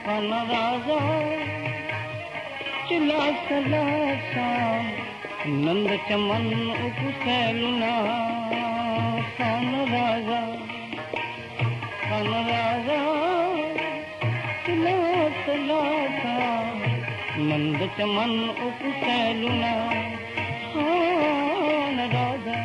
خان راځه چلا سلاسا نند چمن اکسلنا خان راځه چلا سلاسا نند چمن اکسلنا خان راځه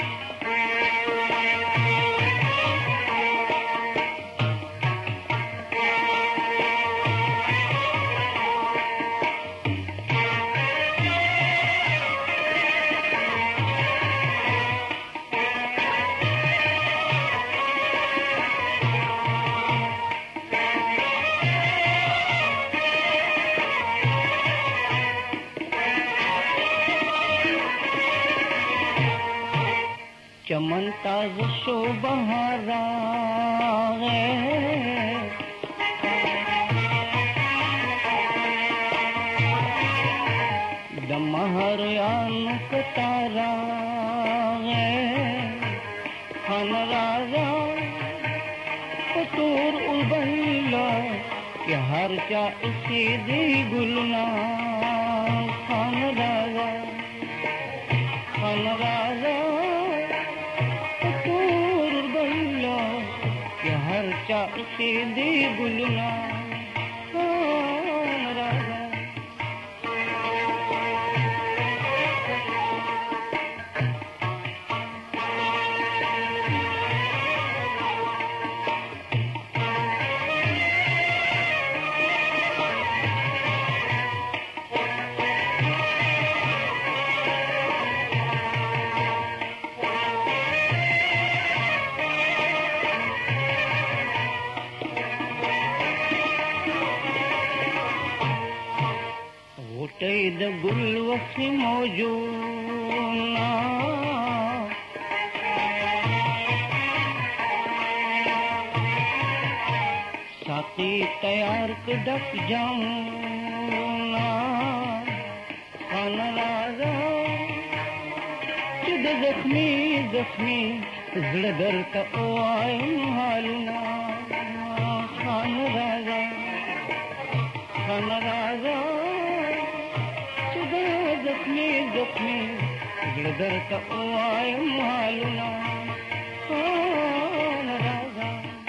चमन ताज शो बहारा है दमहर यान तारा है खान राजा कतूर उबल्ला कि हर चा इसी दी गुलना खान राजा सीधी गुलना राजा द गुल वसी मौजूना साथी तैयार कदक जाऊना खान राजा चुद जख्मी जख्मी जड़दर का ओ आए हालना खान राजा जख्मी जख्मी जड़दर का ओ आए हालना खान राजा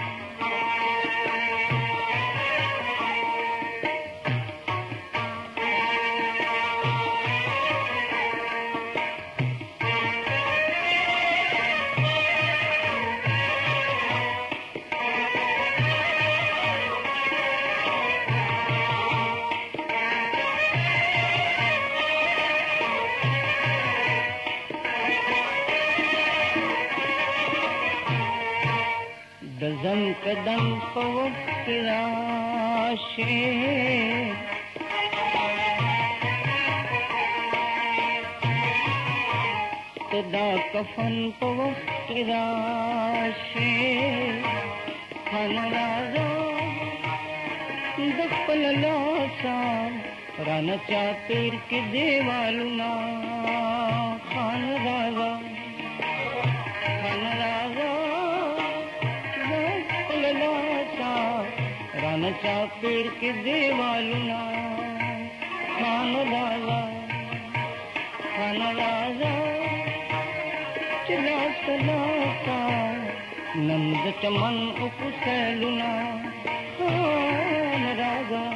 दम कदम पवक्त राशे तदा कफन पवक्त राशे खान राजा दपल लासा राना चातिर के देवालुना खान राजा राना चापेड़ के देवालुना खान राजा चला सलासा नंद चमन उपसैलुना खान राजा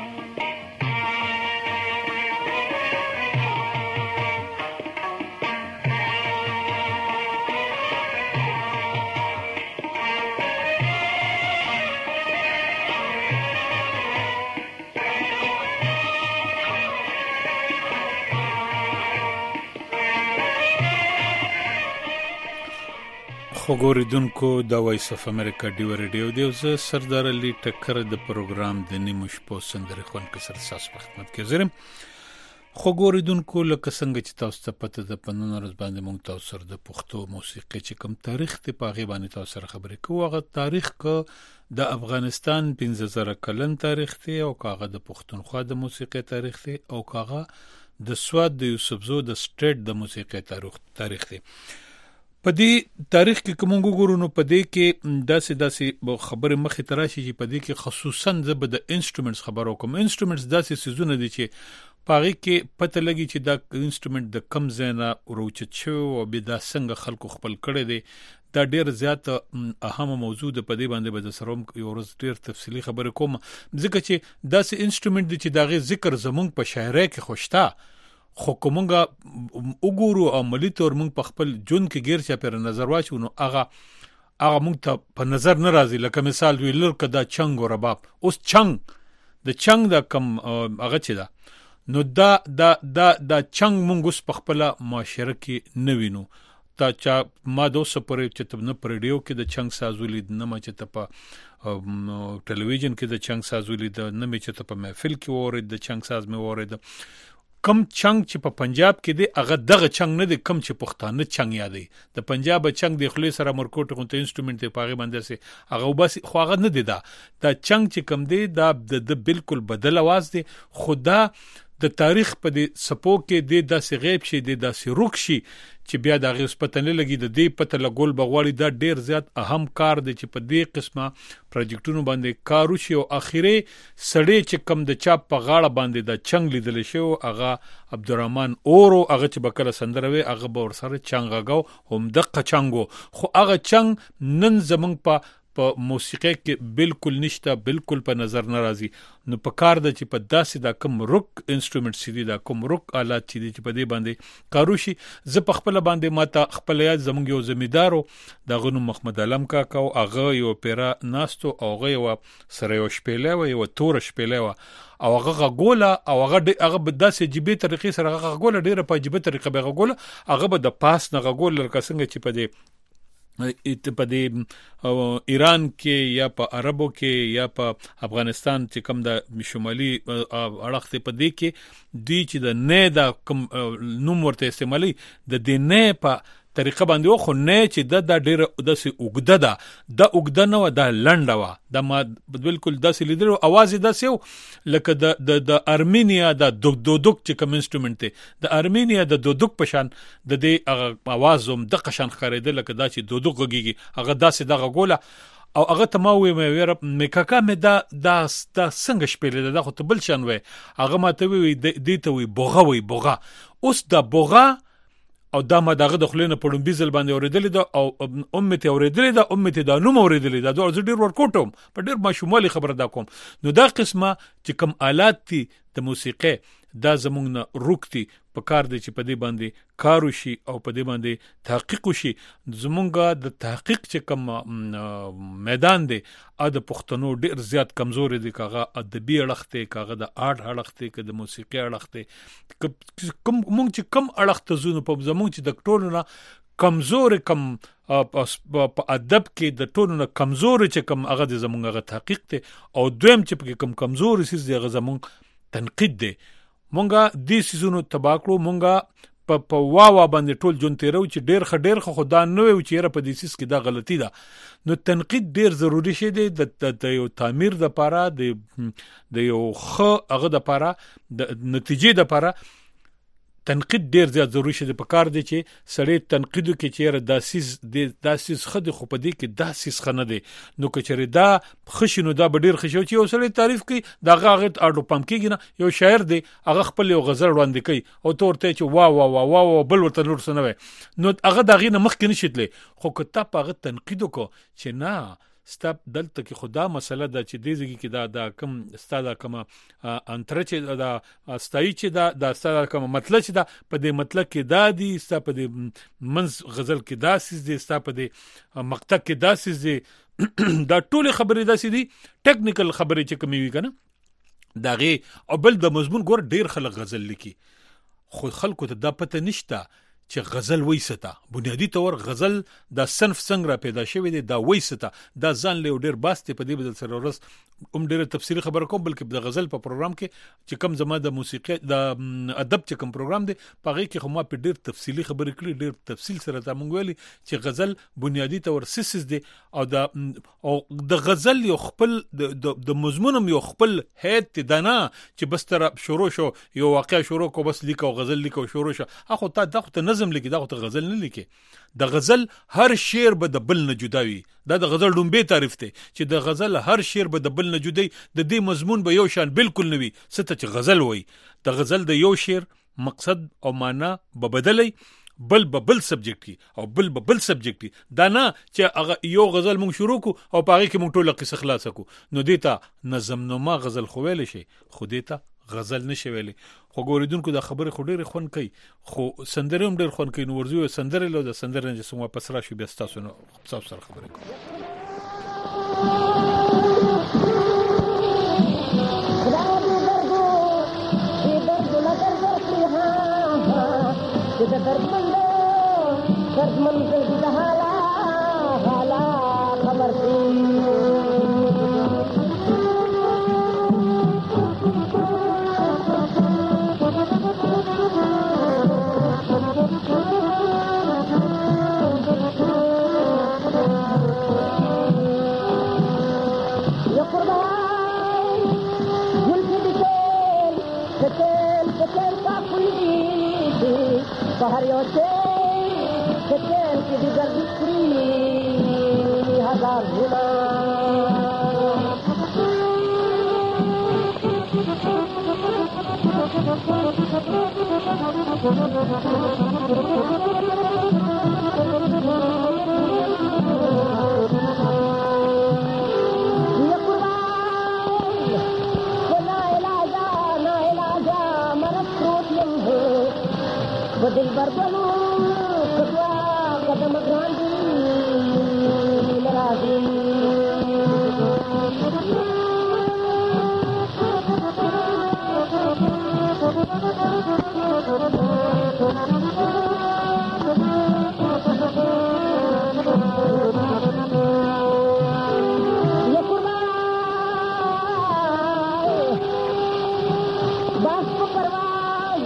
خوګوریدونکو د وایس اف امریکا ډیو ریډیو دیو ز سردار علي ټکر د پروګرام د نیمو شپو سندره خون کسر ساس په خدمت کې زرم خوګوریدونکو لکه څنګه چې تاسو ته پته ده په نن ورځ باندې موږ تاسو سره د پښتو موسیقي چې کوم تاریخ ته پاغي باندې تاسو سره خبرې کوو هغه تاریخ کو د افغانستان 15000 کلن تاریخ ته او کاغه د پښتونخوا د موسیقي تاریخ ته او کاغه د سواد د یوسفزو د سټیټ د موسیقي تاریخ ته په دې تاریخ کې کوم وګورو نو په دې کې داسې خبره مخې ته راشي چې په دې کې خصوصا زه د انسټرومنټس خبرو کوم. انسټرومنټس داسې سيزونه دي چې پاره کې پته لګي چې دا انسټرومنټ د کم ځای روچت شو او به دا څنګه خلکو خپل کړي دي. دا ډیر زیات اهمه موضوع ده. په دې باندې به سروم یو ورځ ډیر تفصیلی خبره کوم ځکه چې داسې انسټرومنټ دي چې داغه ذکر زمونږ په شاعرۍ کې خوشتا خو کومګه وګورو عملی تور مونږ په خپل جون کې غیر چا پر نظر واچو نو هغه مونږ ته په نظر نه راځي. لکه مثال وی لړک دا چنګ او رباب. اوس چنګ دا کم هغه چي دا نو دا چنګ مونږ اوس په خپل معاشره کې نه وینو. تا چا ما دوسه پرې چې تب نه پر ریډیو کې د چنګ سازولې نه ما چې ته په ټلویزیون کې د چنګ سازولې د نه مې چې ته په محفل کې وره د چنګ ساز مې وره کم چنګ چې په پنجاب کې دی هغه دغه چنګ نه دی کم چې پښتانه چنګ یادي. د پنجاب چنګ د خلی سره مرکوټ غونټ انسټرومنټ دی پاغه باندې سي هغه بس خو هغه نه دی. دا چنګ چې کم دی دا د بالکل بدل आवाज دی. خدا د تاریخ په دې سپو کې د داسې غیب شي د داسې روک شي چې بیا د غیب پته نه لګي د دې پته لګول بغواړي. دا ډیر زیات اهم کار دی چې په دې قسمه پروجیکټونو باندې کار وشي او اخیری سړی چې کم د چاپ په غاړه باندې د چنګ لیدل شو هغه عبدالرحمن اورو هغه چې بکله سندروي هغه به ورسره چنګ غاو هم دقه چنګو. خو هغه چنګ نن زمنګ په موسیقي کې بالکل نشته بالکل په نظر ناراضي. نو په کار د چې په داسې دا کوم روک انسټرومنټ سي دي دا کوم روک آلات چې په دې باندې کاروشي. زه په خپل باندې ماته خپل یاد زمونږ یو زمیدارو د غنو محمد علم کاکا او هغه یو پیرا ناستو او هغه یو سره یو شپېلې و یو تور شپېلې و او هغه غوله او هغه به داسې جيبي طریقې سره هغه غوله ډیره په جيبي طریقې به غوله هغه به د پاس نه غوله لکه څنګه چې په دې په دې ایران کې یا په عربو کې یا په افغانستان چې کوم د شمالي اړخ په دې کې دی چې د نه د کوم نوم ورته استعمالي د دې نه په طریقه باندې خو نه چې د ډیره داسې اوګده ده د اوګده نه د لنډه و د ما بالکل داسې لیدل اواز داسې لکه د ارمینیا د دودوک چې کوم انسټرومنټ دی د ارمینیا د دودوک په شان د دې اواز هم د قشان خریدل لکه دا چې دودوک غږیږي هغه داسې دغه ګوله او هغه ته ما وې مې کاکا مې دا څنګه شپېلې ده خو ته بل شان وې هغه ماته وی دې ته وی بوغه اوس د بوغه او دا ما دغه د خلینو په ډومبي ځل باندې اوریدلې ده او امته اوریدلې ده امته دا نوم اوریدلې ده دا ډیر ورکوټم په ډیر ماشومالي خبره دا کوم. نو دا قسمه چې کوم آلات دي د موسیقي دا زمونږ نه روکتي په کار دی چې په دې باندې کار وشي او په دې باندې تحقیق وشي. زمونږ د تحقیق چې کوم میدان دی د پښتنو ډیر زیات کمزوري دي کاغه ادبي اړخ ته کاغه د آرټ اړخ ته که د موسیقي اړخ ته کوم مونږ چې کوم اړخ ته زونه په زمونږ چې د ټولو نه کمزوري کم په ادب کې د ټولو نه کمزوري چې کوم هغه د زمونږ تحقیق ته او دویم چې په کوم کمزوري سیس دی هغه زمونږ تنقید دی. مونږه دې سيزونو تباکړو مونږه په واوا باندې ټول جون تیرو چې ډیر خدا نه وي چې را په دې سیس کې دا غلطي ده. نو تنقید ډیر ضروری شي د یو تعمیر د پاره د یو خ هغه د پاره د نتیجې د پاره تنقید ډیر زیات ضروری شي. په کار دی چې سړی تنقیدو کې چې داسیس خدي خو په دې کې داسیس خنه دی نو کچره دا خشینو دا ډیر خشو چې یو سړی تعریف کوي دا غاغت اډو پم کېږي نه یو شاعر دی هغه خپل یو غزل وړاندې کوي او تورته چې وا بل ورته نور سنوي نو هغه دغه نه مخ کې نشیتلې خو کتاب هغه تنقیدو کو چې نه ستاب دلته کې خدا مسله ده چې دیږي کې دا کم ستاده کوم انتر چې دا استای چې دا ستاده کوم مطلب چې دا په دې مطلب کې دا دي ست په دې منز غزل کې داسې دي ست په دې مقطع کې داسې دي دا ټول خبرې داسې دي ټیکنیکل خبرې چې کومې وي کنه داغه او بل د مضمون ګور ډیر خلک غزل لیکي خو خلکو ته دا پته نشته چې غزل وایسته بنیادی تور غزل د صنف څنګه را پیدا شوی دی دا وایسته دا ځان له ډیر باسته په دې بدل سره ورس ډیره تفصیلی خبره کوم بلکې د غزل په پروګرام کې چې کم زما د موسیقي د ادب چې کم پروګرام دی پغې کې خو ما په ډیر تفصیلی خبرې کړې ډیر تفصیل سره تا مونږ ویلي چې غزل بنیادی تور سیسز دی او د غزل یو خپل د مضمون یو خپل هیت دنا چې بس تر شروع شو یو واقع شروع کو بس لیکو غزل لیکو شروع شو اخو تا دغه نظم لیکي دا ته غزل نه لیکي د غزل هر شعر به د بل نه جدا وي دا د غزل ډومبه تعریف ته چې د غزل هر شعر به د بل نه جدا د دې مضمون به یو شان بالکل نه وي ست چې غزل وای د غزل د یو شعر مقصد او معنا به بدلی بل سبجیکټ او بل سبجیکټ دا نه چې هغه یو غزل مونږ شروع کو او پاره کې مونږ ټوله قصه خلاص کو نو دیتا نظم نما غزل خو ویل شي خو دیتا غزل نشي ویلي خو ګوریدونکو دا خبره خو ډېر خون کوي خو سندره هم ډېر خون کوي نو ورځو سندره له سندره نه سمو پس را شو بیا تاسو نو تاسو سره خبره کوم Bahar yote, kecil ki digar dikri hazar guna. Ya Quran, na ilaha, marasrut yamhu. بدل بربلو کدوا قدم ګرانډي مرادي یا قربان باس پرواز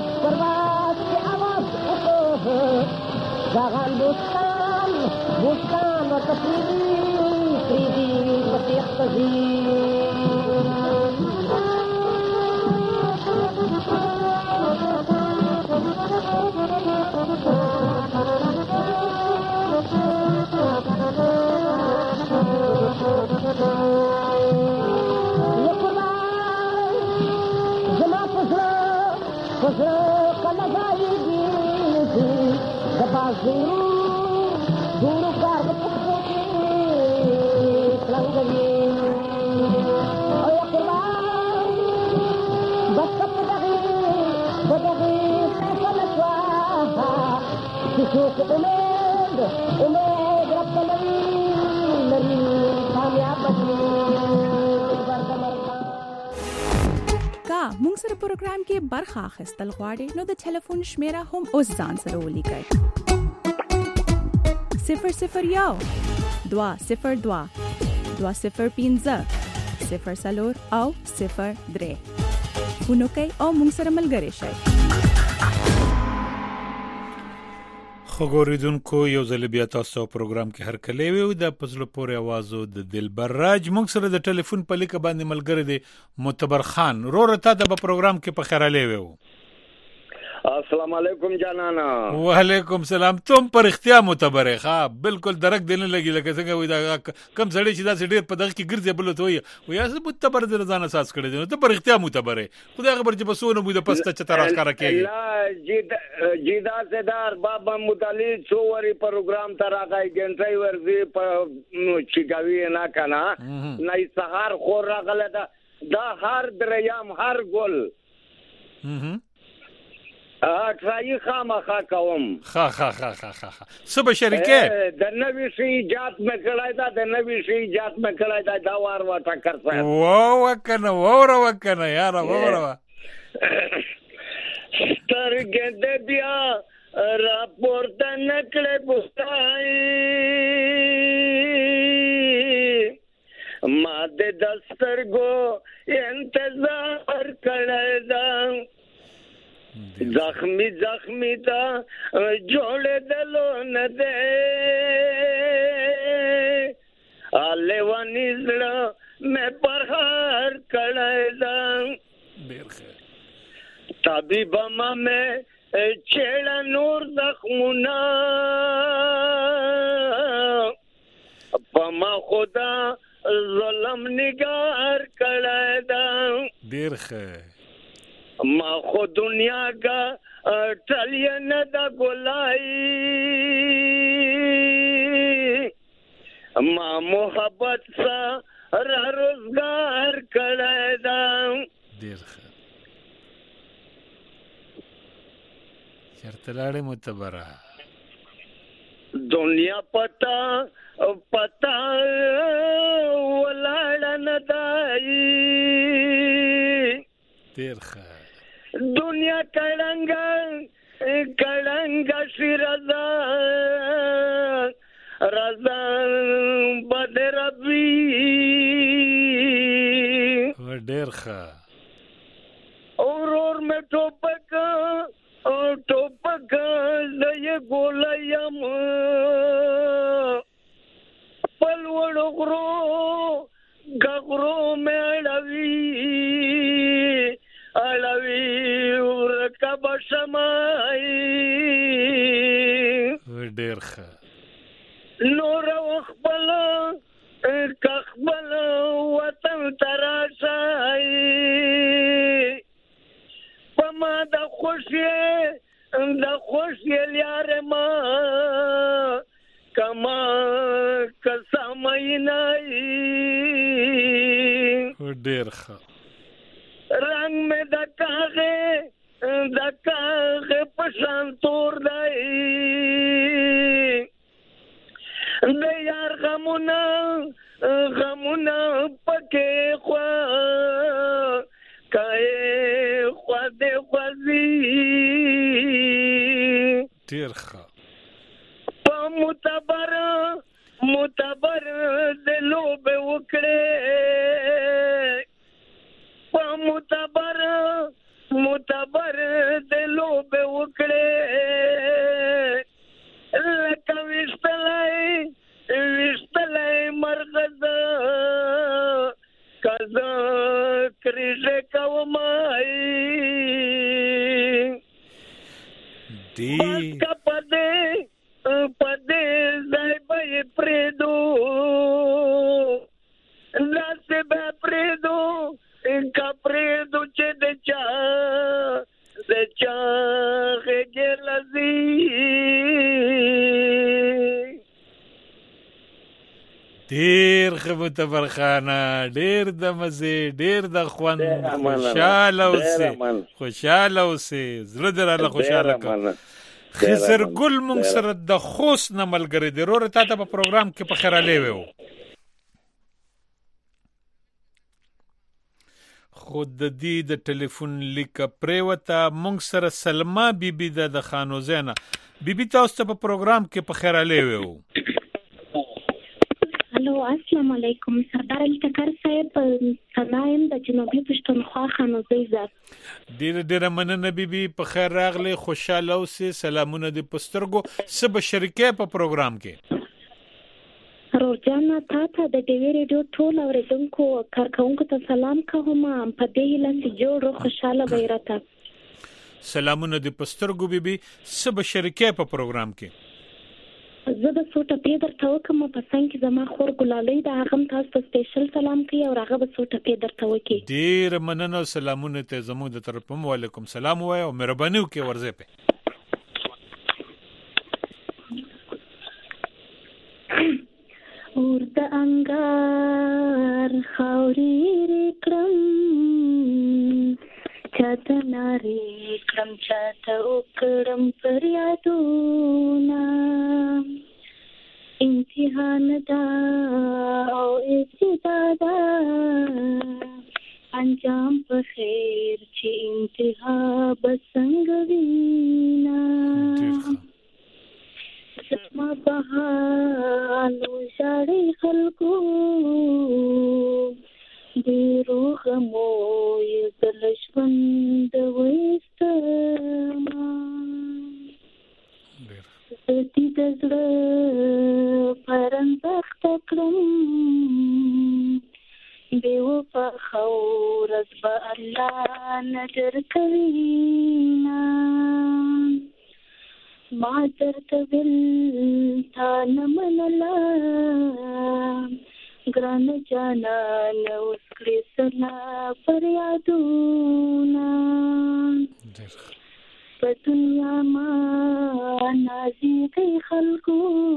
داغان بوستان و تفریدی فتیق یا قربان زما فزر قلقائی دیدی دورو کار پکوتی لنگوی او یا قربان بس بدغی فلسواها تشوف امید رب لری کامیاب بچی کا مونږ سره پروګرام کې برخه اخیستل غواړئ نو د ټلیفون شمیره هم اوس ځان سره ولیکئ 001 202 205 04 او 03 فونو کوي او مونږ سره ملګری شئ خبرېدونکو یو ځل بیا تاسو پروګرام کې هر کله وي د پزله پورې आवाज د دلبر راج مونږ سره د ټلیفون په لیک باندې ملګری دی معتبر خان رورته د پروګرام کې په خیراله وي السلام علیکم جانانا وعلیکم سلام تم پر اختیار معتبر ښا بالکل درک دینه لګی لکه څنګه وای دا کم سړی چې دا ډېر په دغه کې ګرځي بل ته وي ویا څه معتبر د ځان اساس کړی دی ته پر اختیار معتبر خدای خبر چې بسونه مو د پسته چې تراخ کار کوي لا جیدا زدار بابا متعلی څووري پروګرام تراغای ګنټي ورزي په چیګاوی نه کنه نه سحر خور راغله دا هر دریام هر ګل ټرای خامخا کوم خا سب شریکه د نوې شي ایجاد مکړای دا دا وار واټه کرځه وکنه یار وره سترګې د بیا راپورته نکړې بوستای ما د دسترګو انتظار کړل زخمی تا جوړه دلو نه ده आले वनी زړه مې پر هر کړه طبيب ما مې چېړه نور زخمونه په ما خدا ظلم نگار کړی ده ډیر ښه ما خو دنیا کا ټلیه نه ده ګلای ما محبت سره روزګار کړی ده ډیر ښه چېرته لاړې معتبره دنیا پتا ولاړه نه دی ډیر ښه دنیا کړنګ شي رضا بد ربي ډیر ښه اور میں ټوپک دې ګولیم پلوړ غغرو میں اړوي ورکب شمای ډیر ښه نور خپل وطن تراشای پما د خوشی لیار ما کما کسامای نای ډیر ښه رنگ میں دکاغه پشان تور دای د یار غمونه پکې خوا کای خوا دې خوځي ډیر ښه په متبر د لوب وکړې په متبر د لوب وکړې لکه وشتلای مرغز کزا کریشه کومای دی پدې ځای به پریدو لاس به پریدو کپریدو چې د چا غلزي ډیر ښه متبرخانه ډیر د مزه ډیر د خوند خوشاله اوسې زړه دراله خوشاله کړه خسر ګل مونږ سره د خوست نه ملګری دی وروره تا ته په پروګرام کې په خیراله وو خود د دې د ټلیفون لیک پریوته مونږ سره سلمہ بیبي د خانو زینا بیبي تاسو ته په پروګرام کې په خیراله وو الو السلام علیکم سردار علي ټکر صاحب سلام د جنوبي پښتونخوا خانوزۍ زر ډیره مننه بیبي په خیر راغله خوشاله اوسې سلامونه د پسترګو سب شریکه په پروګرام کې روزانا تا ته د ډیوی ریډیو ټول اوریدونکو کارکونکو ته سلام کوم په دې لاسي جوړ خوشاله ویرته سلامونه د پسترګو بیبي سب شریکه په پروګرام کې زه د سوټه پیدر ته وکم په څنګه زما خور ګلالۍ د هغه تاسو ته سپیشل سلام کوي او هغه به سوټه پیدر ته وکي ډیر مننه سلامونه ته زموږ د طرفم وعلیکم سلام وای او مهرباني وکي ورځه په اور د انګار خاورې کړم چاته ناري کړم چاته وکړم فریادونه امتحان دا او استعدادا انجام په خیر چې انتها بسنګ وینا زما بهانو شاړې خلکو دی روغ مو یزل ژوند وستما دې د زړه پرنځخت کړم بے وفا خورز با الله نظر کوي نا ما درته ویل تا نه منله ګرانه جانانه اوس کړې سلا فریادونه په دنیا ما نازېږي خلکو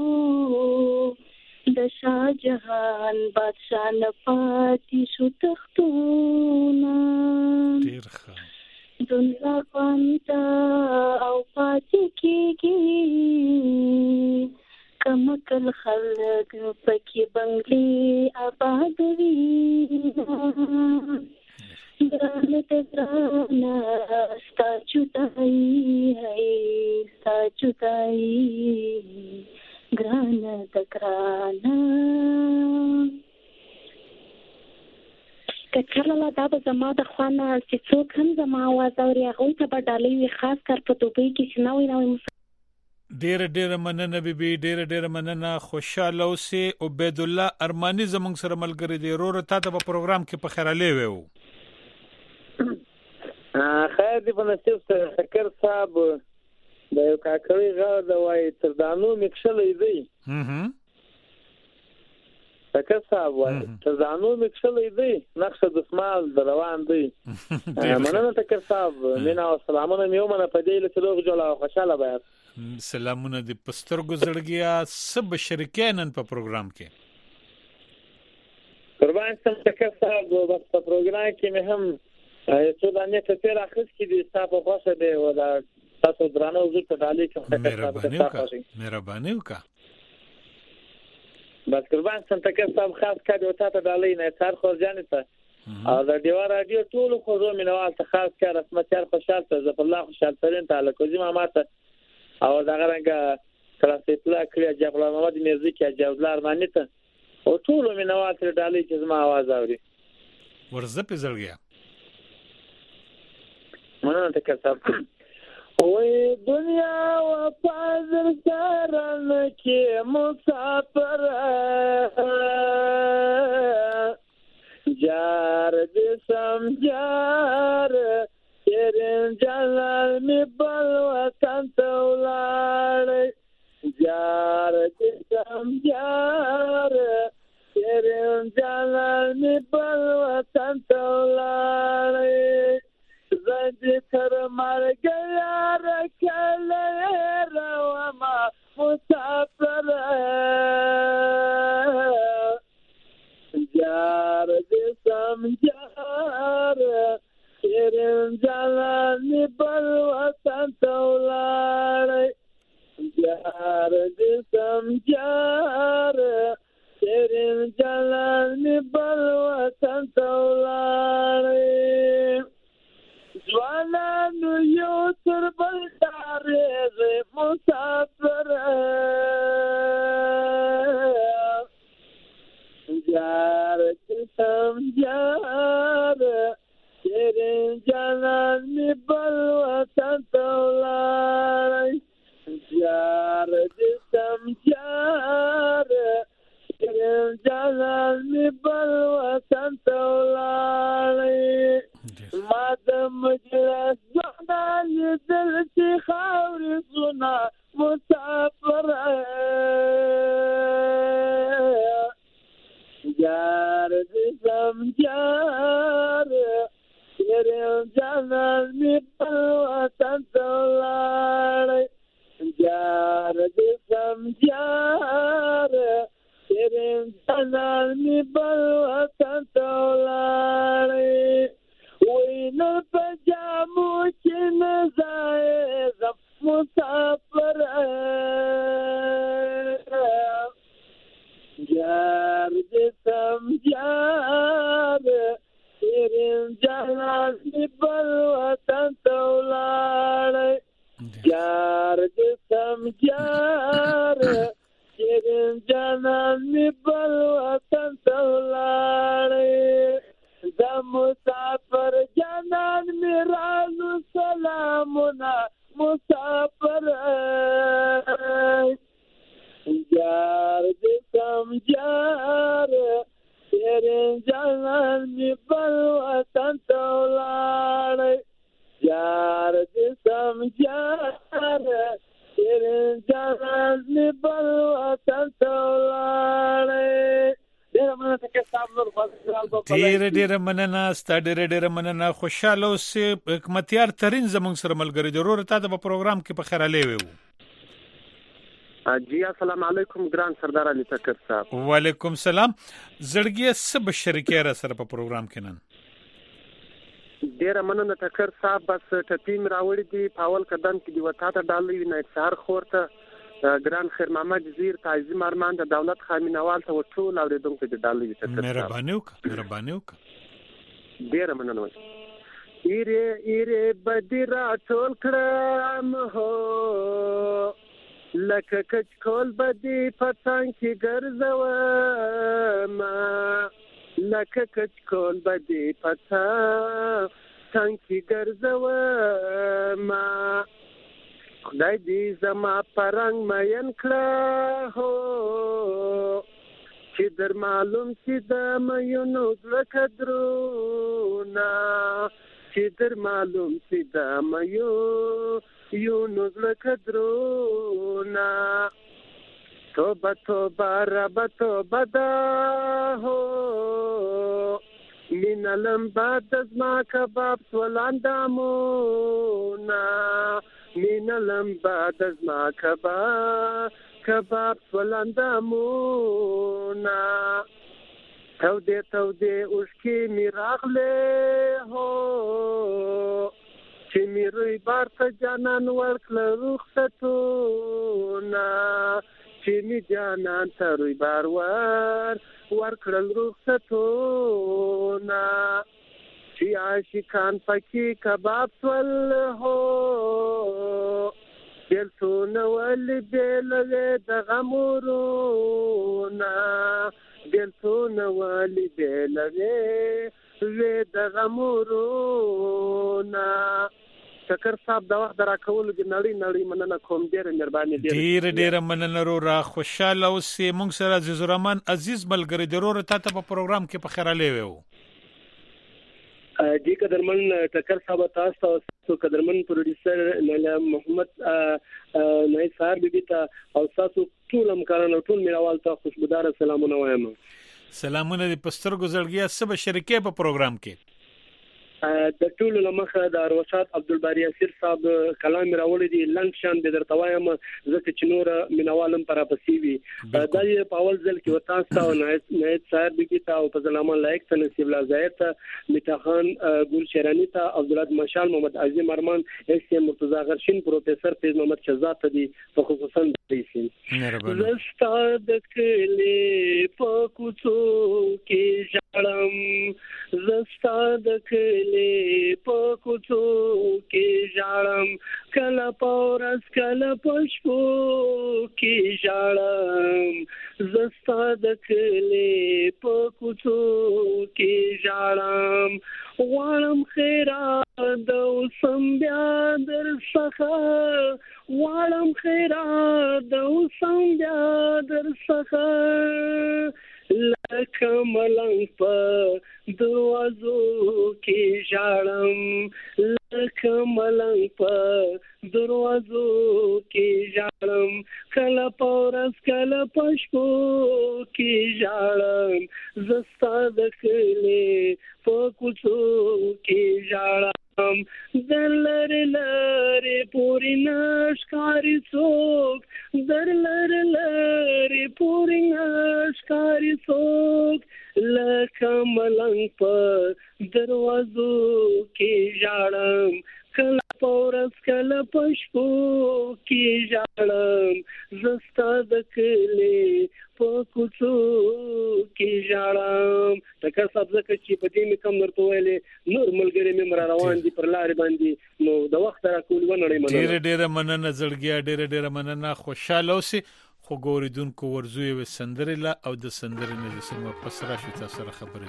د شاه جهان بادشاه نه پاتې شو تختونه دنیا خوانده او پاتې کېږي کمکل خلک پکې بنګلې آبادوي ګرانه ته ګرانه ستا جدایي ګرانه ته ګرانه که کله دا به زما د خوا نه چې څوک هم زما اواز اوري هغوی ته به ډالۍ وي خاص کر په دوبۍ کې چې نوی ډیره مننه بیبي ډیره مننه خوشاله اوسې عبید الله ارمانی زمونږ سره ملګری دی ورور ته په پروګرام کې په خیراله وو خیر دی په نصیب سره شکر صاحب د یو کاکړي غاړه د وای تر دانو مکشلې دی شکر صاحب وای تر دانو مکشلې دی نقشه د اسماعیل روان دی مننه شکر صاحب مینا او سلامونه میو منه په دې له لوغ جوړه خوشاله بیا سلامونه د پستر گزړګیا سب شریکانن په پروګرام کې قربان سم شکر صاحب په پروګرام کې مې هم څو دانې ته تیر اخر کې دي تاسو خوښه دی ولا تاسو درانه وزر ته ډالې کوم مهرباني وکړه بس قربان سم شکر صاحب خاص کړي او تاسو ډالې نه څار خورجان ته او د دیوار رادیو ټول خو زه مینوال ته خاص کړ رسمت چار خوشاله ته زف الله خوشاله ترين تعالی کوزي ما ماته او دا غرانګه کلاسیکلا کړی جبل محمد میوزیک یا جوزلار باندې ته او ټول مینوال ته ډالې چې زما आवाज اوري ورزه په زړګیا مننه ته کتاب وې دنیا و پازر سرن کې مسافر جار دې سمجار تیرین جلال می بل وطن تولار جار دې سمجار تیرین جلال می بل وطن تولار زندی تر مرگ یار کلی روما مسافر جار دی سمجار تیرین جلانی بل وطن تولاری جار دی سمجار تیرین جلانی بل وطن تولاری جوانانو یو تر بل دارې مسافر یار کسم یار تیرین جانان می بل وطن تولاری یار کسم یار تیرین جانان می بل وطن تولاری مادم مجلس جانان دل کی خاور سنا مسافر یار دم یار تیرے جانان می بل وطن تولاری یار دم یار تیرے جانان می بل وطن تولاری وینه پجامو چې نزایم مسافر یار دې سم یار تیرین جانان می بل وطن تولاری یار دې سم یار تیرین جانان می بل وطن تولاری دا مسافر جانان میرانو سلامنا مسافر یار دې سمجار تیرے جانان می بل وطن تولاری یار دې سمجار تیرے ډېر مننه ستاسو ډېر مننه خوشاله اوسئ حکمتیار ترين زموږ سره ملګری ضرور تاسو په پروګرام کې په خیر علي وو جی السلام علیکم ګران سردار علي ټکر صاحب وعلیکم السلام زړګي سب شریکه را سره په پروګرام کې نن ډیر مننه ټکر صاحب بس ټیم راوړی دی پاول قدم کې دی وتا ته ډالې نه سهار خورته ګران خیر محمد جزیر تعظیم ارمان د دولت خامینوال ته وټول اوریدونکو ته ډالې ټکر مهرباني وکړه ډیر مننه ایره بدرا ټول کړم هو لکه کچ کول بدی پتنګ کې ګرځوم لکه کچ کول بدی پتنګ کې ګرځوم خدای دې زما پرنګ مېن کړه هو چې در معلوم چې د مېنو زړه درونه چې در معلوم چې د مېنو یو نزل کدرونا توبه رب توبه دا هو من لمبا دزما کباب سولاندامونا من لمبا دزما کباب سولاندامونا توده اوشکی میراغله هو چې میروي بار ته جانان ورکل رخصتونه چې می جانان ته روي بار ورکل رخصتونه چې عاشقان پکې کباب ول هو دلتونه ول دلغه د غمورونه دلتونه ول دلغه زه د غمورونه شکر صاحب دا وخت راکول د نړۍ مننه کوم ډیر مهرباني ډیر مننه را خوشاله اوسئ مونږ سره عزیز الرحمن عزیز ملګری ضرور تاسو په پروګرام کې په خیر علي وو جی قدرمن ټکر صاحب تاسو قدرمن پروډوسر لیلا محمد نای صاحب بیبي او تاسو ټول همکارانو ټول میراوال ته خوشبودار سلامونه وایم سلامونه د پستر ګزړګیا سب شریکه په پروګرام کې د ټول لمخه د اروشات عبدالباری اسیر صاحب کلام راوړی دی لنګ شان د درتوایم زکه چې نور منوالم پر پسې وي دا یې پاول ځل کې وتا تاسو نه صاحب کی تا او فضل امان لایق ته نصیب الله زاهد ته میتخان ګل شیرانی ته عبدالرحمن مشال محمد عظیم ارمان اس مرتضی غرشین پروفیسور فیض محمد شهزاد ته دی خصوصا دیسین زستا د کلی پکوڅو کې ژړم زستا د کلی پکوڅو کې ژړم کله پورس کله پښپو کې ژړم زستا د کلی پکوڅو کې ژړم غواړم خیرات د وسم بیا در څخه غواړم خیرات د وسم بیا در څخه لکه ملنګ په دروازو کې ژړم لکه ملنګ په دروازو کې ژړم کله پورس کله پښپو کې ژړم زستا د کلی په کوڅو کې ژړم در لرې پورې نشکاري څوک در لرې پورې نشکاري څوک لکه ملنګ په دروازو کې ژړم کله پورس کله پښپو کې ژړم زستا د کلی په کوڅو کې ژړم ټکر صاحب زکه چې په دې مې کم نرته ویلې نور ملګری مې مر روان دي پر لارې باندې نو د وخت راکول ونړې مننه ډېر مننه زړګیا ډېر مننه خوشاله اوسئ خو ګوریدونکو ورزوي و سندريلا او د سندرې نه سم پس راشي تاسو سره خبرې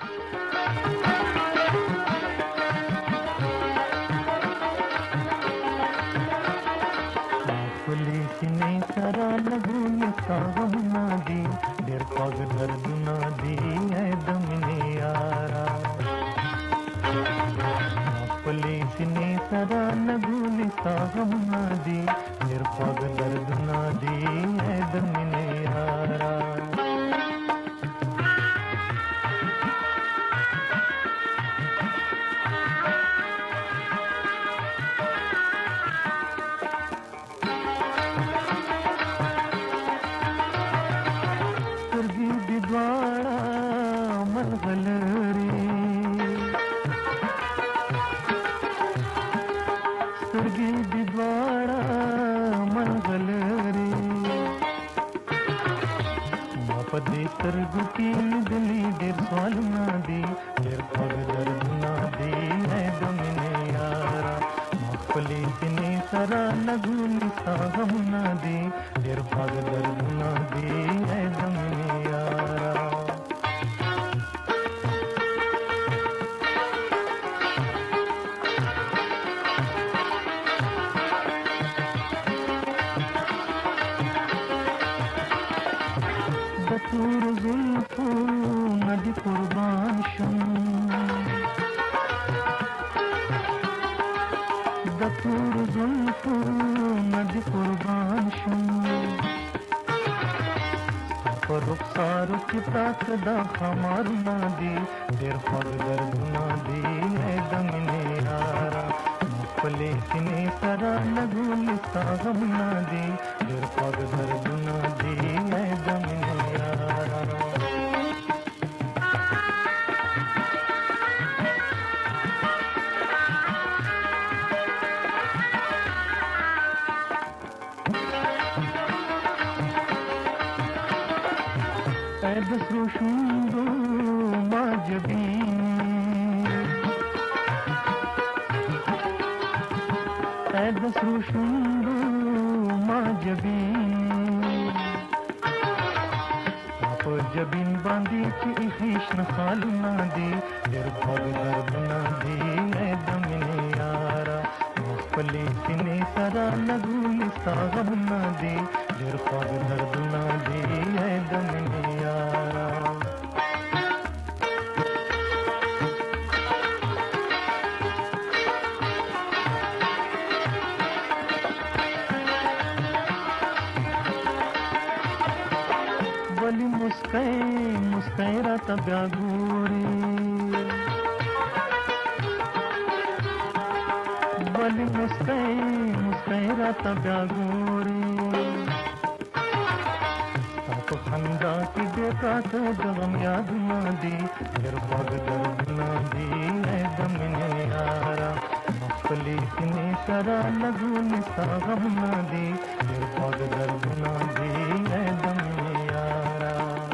पुलिसने सरा लगून सावना दी देर पग दर्दना दी है दमने यारा पुलिसने सरा लगून सावना दी देर पग दर्दना दी है दमने यारा سره لګولي ستا غمونه دي ډېر خواږه دردونه دي ای د مینې یاره د تور زلفو نه دې قربان شم د تور زلفو نه دې قربان شم په رخسارو کې پراته دا خمارونه دي ډېر خوږ دردونه دي ای د مینې یاره خپلې سینې سره لګولي ستا غمونه دي ډېر خوږ دردونه دي ای د مینې یاره د سرو شونډو ما جبین د سرو شونډو ما جبین په جبین باندې چې ایښې شنه خالونه دي ډېر خوږ دردونه دي ای د مینې یاره خپلې سینې سره لګولي ستا غمونه دي ډېر خوږ دردونه دي ای د مینې یاره ولی مسکۍ راته بیا ګوري ولی مسکۍ راته بیا ګوري ستا په خندا کې ډېر راته د غم یادونه دي ډېر خوږ دردونه دي ای د مینې یاره خپلې سینې سره لګولي ستا غمونه دي ډېر خوږ دردونه دي ای د مینې یاره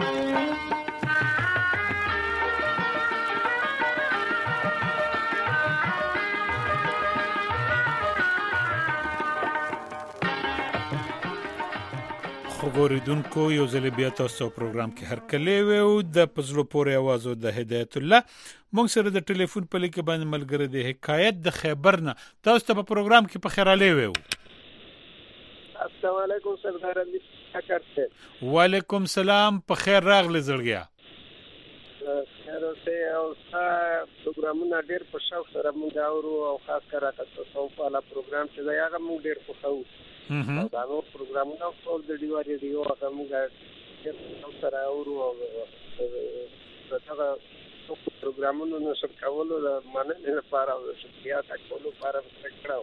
خبریدونکو یو ځل بیا تاسو پروګرام کې هر کله و د پزلو پورې आवाज او د هدایت الله موږ سره د ټلیفون په لیک باندې ملګری د حکایت د خیبر نه تاسو ته په پروګرام کې په خیر علي و السلام علیکم سردار علي څنګه وعلیکم سلام په خیر راغلی زړګیا خیر اوسه او پروګرامونه ډېر په شوق سره موږ اورو او خاص کر تاسو په اړه پروګرام چې دا هغه موږ ډېر خوښو دا نو پروګرامونه ټول د ډیو هغه موږ ډېر سره اورو او دا پروګرامونه نشو کولو د مننې لپاره او شکریہ تاسو لپاره وکړو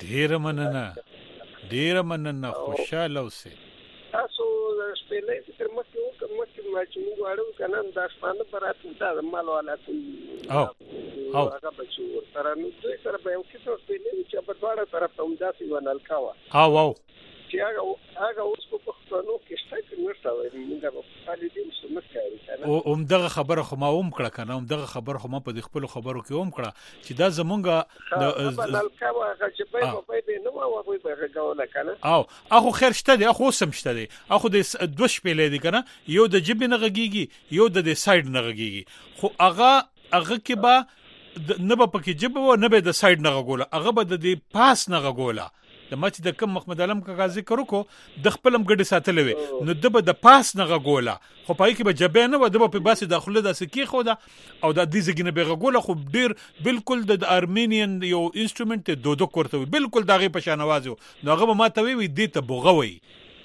ډېر مننه خوشاله اوسئ تاسو سپېلې فکر مکه چې موږ واړو کنه دا ستانه پراته دا مال والا او هغه بچو سره نو دوی سره به یو کیسه سپېلې چې په دواړه طرف ته مداسي ونل کاوه او چې هغه اوس په پښتنو کې شته چې نشته موږ په خالي دې مسمت کوي کنه او دغه خبره خو ما کړه کنه دغه خبره خو ما په خپل خبرو کې کړه چې دا زمونږه ونل کاوه هغه چې په نو او په غوړه کنه او اخو خیر شته دی اخو سم شته دی اخو د دوه شپېلې دی کنه یو د جبې نه غږیږي یو د سایډ نه غږیږي خو هغه کې به نه به پکې جبه و نه به د سایډ نه غږوله هغه به د پاس نه غږوله د مچ د کم محمد علم کا ذکر وکړو د خپلم ګډه ساتلې وي نو د پاس نه غږوله خو پای کې به جبه نه و د په باسي داخله د سکی خو دا او د دې زګنه به غږوله خو ډیر بالکل د ارمینین یو انسټرومنت دودو کوړته بالکل دغه په شان आवाज نو هغه ما ته وی دې ته بوغوي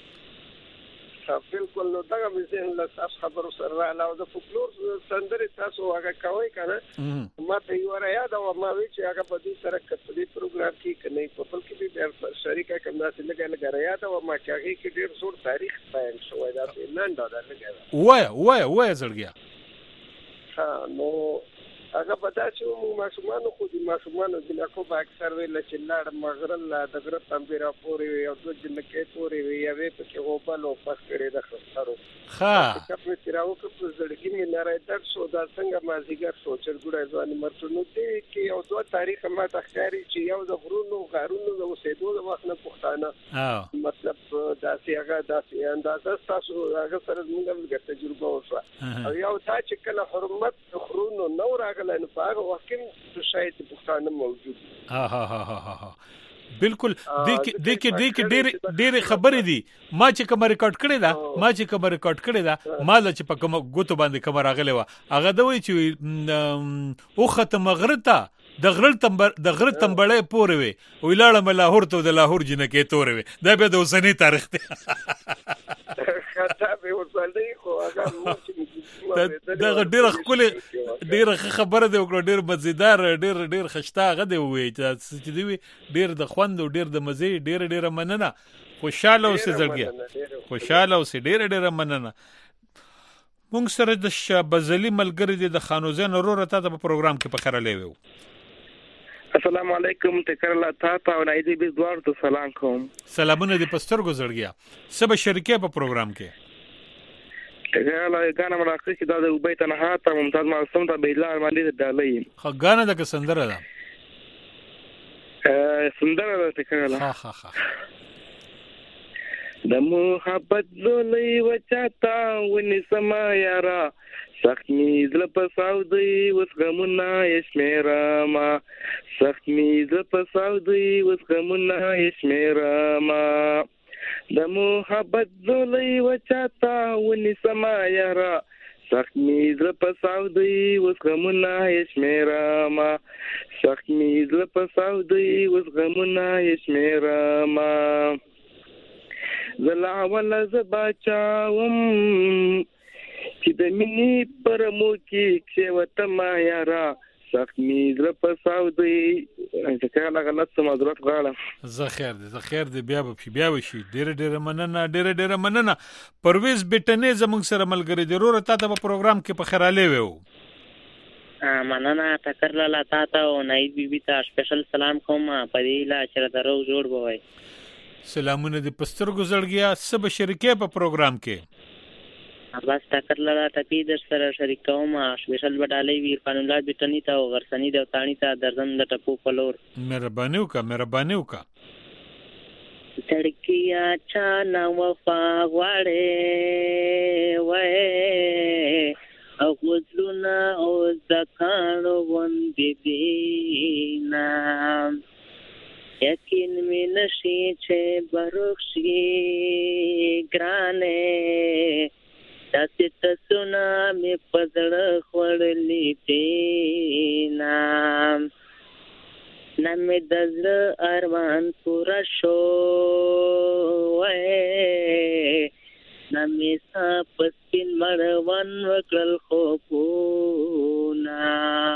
بالکل نو دا مې له تاسو خبرو سره علاوه د فولکلور سندرې تاسو هغه کوي کنه ما ته یو را یاد او ما وی چې هغه په دې سره کتلې پروګرام کې کني په خپل کې به شریکه کوم داسې لګا را یاد او ما چې هغه کې ډېر زور تاریخ بیان شوی دا نن دا لګا وای زړګیا نو هغه په داسې ماشومانو خو د ماشومانو د نکو په اکثر ویل چې لاړ مغرل د غره تمبیرا پورې او د جنکې پورې وی یوه په کې غوبل او پس کړی د خسرو ها کپه تیراو په زړګي مې لاره در شو دا څنګه مازیګر سوچر ګړای ځواني مرتونو دي کې یو دوه تاریخ ما تخکاری چې یو د غرونو غارونو د اوسېدو د وخت نه پښتانه مطلب داسې هغه داسې اندازه تاسو هغه سره موږ هم تجربه وشو او یو تا چې کله حرمت غرونو نو راغله نو هغه وخت کې شاید پښتانه موجود ها بالکل د کې ډېر خبرې دي ما چې کوم ریکارډ کړی دا ما چې په کوم غوتو باندې کوم راغلی و هغه دوی چې او ختم غرته د غرل تمبړې پورې وي ویلاړه لاهور ته د لاهور جنکې تورې وي دا به د اوسنی تاریخ دی خطا به ورسالي خو هغه دا ډېر خبره دی او ډېر مزیدار ډېر خشتا غده وي چې دی ډېر د خوند او ډېر د مزه ډېر مننه خوشاله اوسې زړګي خوشاله اوسې ډېر مننه مونږ سره د شابزلی ملګری د خانوزین ورور ته په پروګرام کې په خره لیوو السلام علیکم تکر الله تا او نایدی به دوار ته سلام کوم سلامونه د پستر گزړګیا سبا شریکه په پروګرام کې تکر الله غانا مراقص کې د وبې تنها ته ممتاز معصوم ته بیلار باندې ډالې خو غانا د سندره ده سندره تکر الله ها د محبت زولې وچاتا ونی سما یارا سخت می زل پساو دی وس غمنا یشمیرا ما سخت می زل پساو دی وس غمنا یشمیرا ما د محبت زولې وچاتا ونی سما یارا سخت می زل پساو دی وس غمنا یشمیرا ما سخت می زل پساو دی وس غمنا یشمیرا ما زلا ولا زبا چاوم چې د مینې پر مو کې وته ما یارا سخت می زړه پساو دی چې کله غلط سمادرت غاړه زه خیر دی بیا شي ډېر مننه پرویز بیٹنې زمونږ سره ملګری دی ورور ته په پروګرام کې په خراله وو مننه تکر لاله تا او نایب بیبي ته سپیشل سلام کوم پدیلا چې درو جوړ بوي سلامونه د پستر گزړګیا سب شریکه په پروګرام کې بس تکر لاله ټپی در سره شریک کوم سپیشل وډالې ویر قانون الله بیٹنی ته او غرسنی د تانی ته درزم د ټپو پلور مهرباني وکا تړکیا چا نو وفا غواړې وې او غزلنا او ځکانو باندې دینا یقین می نشي چې برخشي ګرانه تاسو ته سنا می پزړه خړلې دینا نمې دزړه ارمان پورا شو نمې صاحب سپین مړوان وکړل خو پونا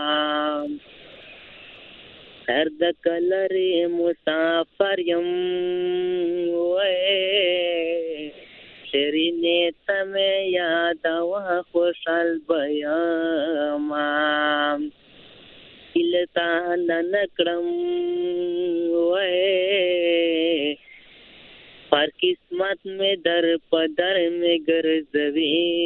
هر د کلری مسافر یم شیرینه تمه یاد وا خوشال بیاما التا ننکړم پر قسمت میں در پدر میں ګرځوي